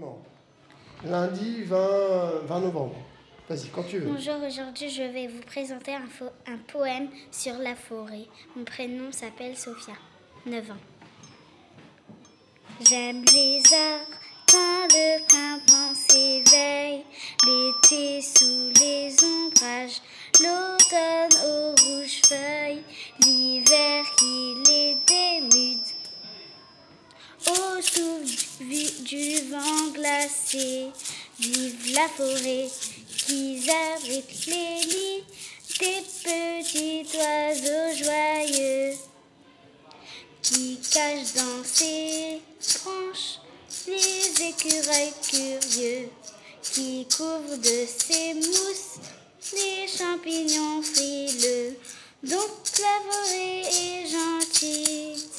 Comment? Lundi 20 novembre. Vas-y, quand tu veux. Bonjour, aujourd'hui je vais vous présenter un poème sur la forêt. Mon prénom s'appelle Sophia, 9 ans. J'aime les arbres quand le printemps s'éveille, l'été sous les ombrages, l'automne aux rouges feuilles, l'hiver qui les dénude. Au souffle du vent glacé, vive la forêt qui abrite les lits des petits oiseaux joyeux qui cachent dans ses branches les écureuils curieux qui couvrent de ses mousses les champignons frileux. Donc la forêt est gentille.